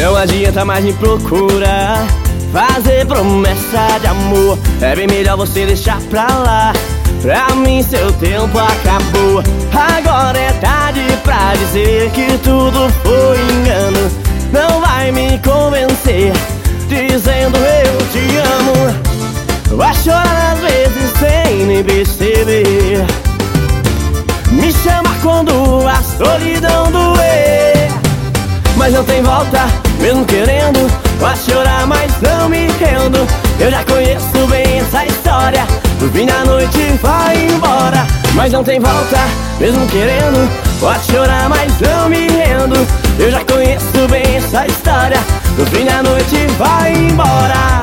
Não adianta mais me procurar, fazer promessa de amor. É bem melhor você deixar pra lá. Pra mim seu tempo acabou. Agora é tarde pra dizer que tudo foi engano. Não vai me convencer dizendo eu te amo. Vai chorar às vezes sem nem perceber. Me chama quando a solidão doer. Mas não tem volta, mesmo querendo. Vai chorar, mas não me rendo. Eu já conheço bem essa história. No fim da noite vai embora. Mas não tem volta, mesmo querendo. Pode chorar, mas não me rendo. Eu já conheço bem essa história. No fim da noite vai embora.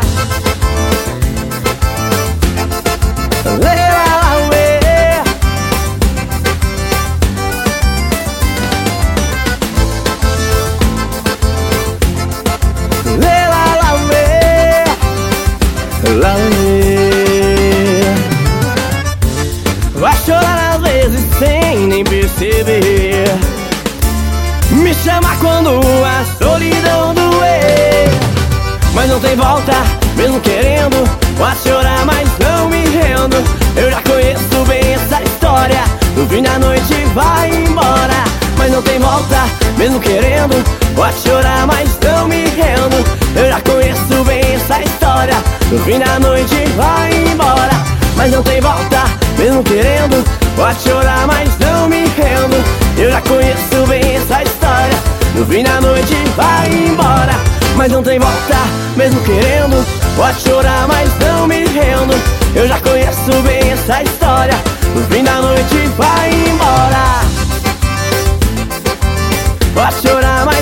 Vai chorar às vezes sem nem perceber. Me chama quando a solidão doer. Mas não tem volta, mesmo querendo. Vai chorar, mas não me rendo. Eu já conheço bem essa história. No fim da noite vai embora. Mas não tem volta, mesmo querendo. Vai chorar, mas não me rendo. Eu já conheço bem essa história. No fim da noite vai embora. Mas não tem volta, mesmo querendo. Pode chorar, mas não me rendo. Eu já conheço bem essa história. No fim da noite vai embora. Mas não tem volta, mesmo querendo. Pode chorar, mas não me rendo. Eu já conheço bem essa história. No fim da noite vai embora. Pode chorar, mas